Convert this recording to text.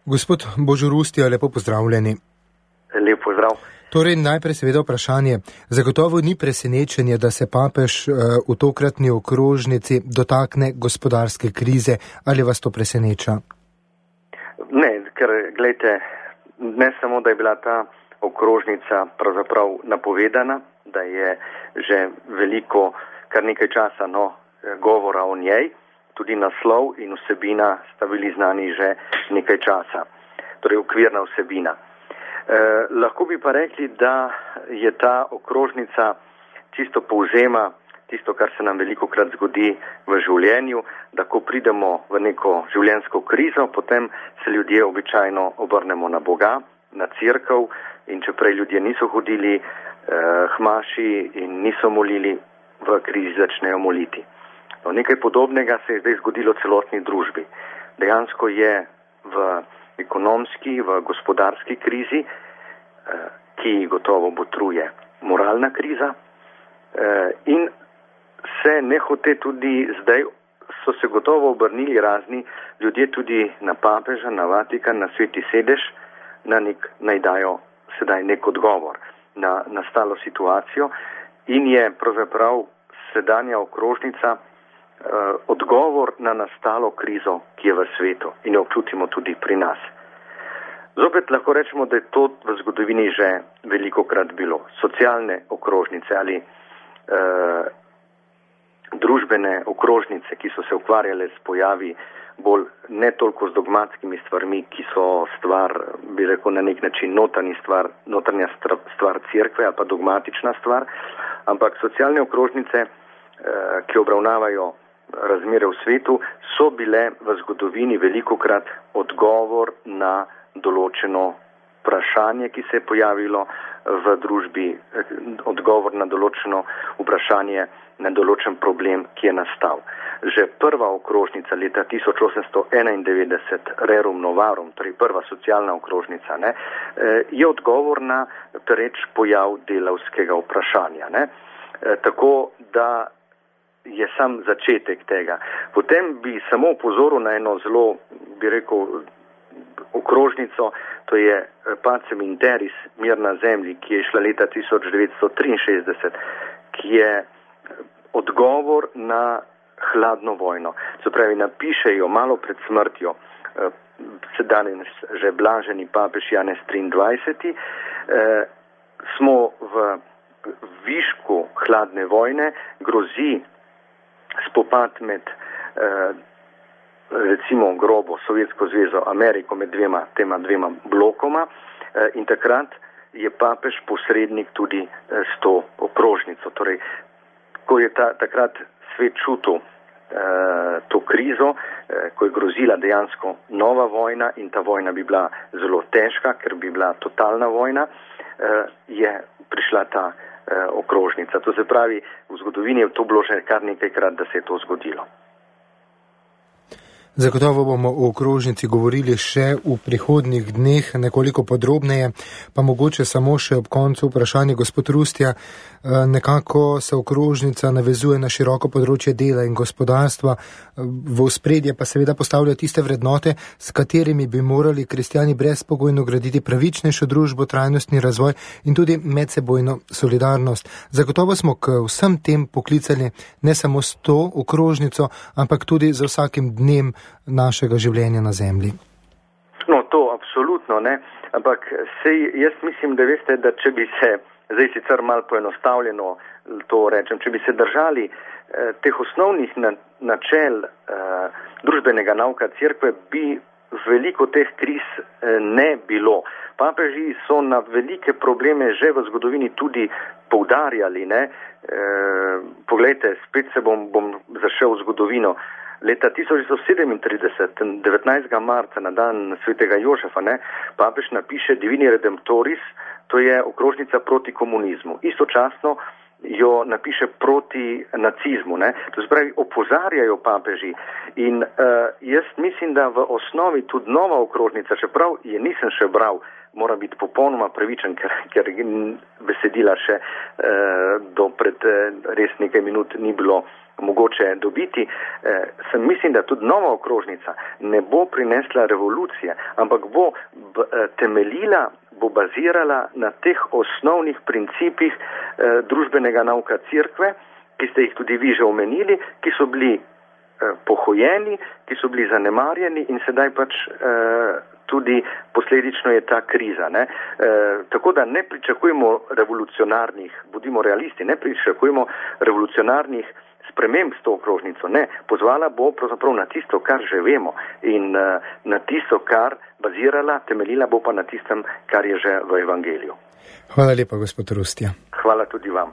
Gospod Božo Rustija, lepo pozdravljeni. Lep pozdrav. Torej, najprej seveda vprašanje. Zagotovo ni presenečenje, da se papež v tokratni okrožnici dotakne gospodarske krize. Ali vas to preseneča? Ne, ker gledajte, ne samo, da je bila ta okrožnica pravzaprav napovedana, da je že veliko, kar nekaj časa govora o njej, tudi naslov in vsebina sta bili znani že nekaj časa, torej okvirna vsebina. Lahko bi pa rekli, da je ta okrožnica čisto povzema tisto, kar se nam velikokrat zgodi v življenju, da ko pridemo v neko življenjsko krizo, potem se ljudje običajno obrnemo na Boga, na cerkev, in če prej ljudje niso hodili hmaši in niso molili, v krizi začnejo moliti. No, nekaj podobnega se je zdaj zgodilo celotni družbi. Dejansko je v ekonomski, v gospodarski krizi, ki gotovo botruje moralna kriza, in se nehote tudi zdaj so se gotovo obrnili razni ljudje tudi na papeža, na Vatikan, na Sveti sedež, naj dajo sedaj nek odgovor na nastalo situacijo, in je pravzaprav sedanja okrožnica odgovor na nastalo krizo, ki je v svetu in jo občutimo tudi pri nas. Zopet lahko rečemo, da je to v zgodovini že velikokrat bilo. Socialne okrožnice ali družbene okrožnice, ki so se ukvarjale s pojavi bolj ne toliko z dogmatskimi stvarmi, ki so stvar, bi rekel, na nek način notranja stvar cerkve ali pa dogmatična stvar, ampak socialne okrožnice, ki obravnavajo razmere v svetu, so bile v zgodovini velikokrat odgovor na določeno vprašanje, ki se je pojavilo v družbi, odgovor na določeno vprašanje, na določen problem, ki je nastal. Že prva okrožnica leta 1891, Rerum Novarum, torej prva socialna okrožnica, je odgovor na pereč pojav delavskega vprašanja. Tako da je sam začetek tega. Potem bi samo upozoril na eno zelo, bi rekel, okrožnico, to je Pacem in Terris, mir na zemlji, ki je šla leta 1963, ki je odgovor na hladno vojno. Se pravi, napišejo malo pred smrtjo danes že blaženi papež Janez 23. Smo v višku hladne vojne, grozi spopad med recimo grobo Sovjetsko zvezo, Ameriko, med tema dvema blokoma, in takrat je papež posrednik tudi s to okrožnico. Torej, ko je takrat svet čutil to krizo, ko je grozila dejansko nova vojna in ta vojna bi bila zelo težka, ker bi bila totalna vojna, je prišla ta okrožnica. To se pravi, v zgodovini je to bilo že kar nekajkrat, da se je to zgodilo. Zagotovo bomo o okrožnici govorili še v prihodnjih dneh nekoliko podrobneje, pa mogoče samo še ob koncu vprašanje, gospod Rustija. Nekako se okrožnica navezuje na široko področje dela in gospodarstva, v ospredje pa seveda postavlja tiste vrednote, s katerimi bi morali kristjani brezpogojno graditi pravičnejšo družbo, trajnostni razvoj in tudi medsebojno solidarnost. Zagotovo smo k vsem tem poklicali ne samo s to okrožnico, ampak tudi za vsakim dnem našega življenja na zemlji. No, to absolutno ne, ampak jaz mislim, da veste, da če bi se, zdaj sicer malo poenostavljeno to rečem, če bi se držali teh osnovnih načel družbenega nauka cerkve, bi veliko teh kriz ne bilo. Papeži so na velike probleme že v zgodovini tudi poudarjali, Poglejte, spet se bom zašel v zgodovino. Leta 1937, 19. marca, na dan svetega Jožefa, papež napiše Divini Redemptoris, to je okrožnica proti komunizmu. Istočasno jo napiše proti nacizmu. To se pravi, opozarjajo papeži. In jaz mislim, da v osnovi tudi nova okrožnica, čeprav je nisem še bral, mora biti popolnoma pravičen, ker besedila še do pred res nekaj minut ni bilo mogoče dobiti. Mislim, da tudi nova okrožnica ne bo prinesla revolucije, ampak bo temeljila, bo bazirala na teh osnovnih principih družbenega nauka Cerkve, ki ste jih tudi vi že omenili, ki so bili pohojeni, ki so bili zanemarjeni in sedaj pač tudi posledično je ta kriza. Tako da ne pričakujemo revolucionarnih, bodimo realisti, ne pričakujemo revolucionarnih sprememb s to okrožnico. Ne, pozvala bo pravzaprav na tisto, kar že vemo in na tisto, kar bazirala, temeljila bo pa na tistem, kar je že v evangeliju. Hvala lepa, gospod Rustja. Hvala tudi vam.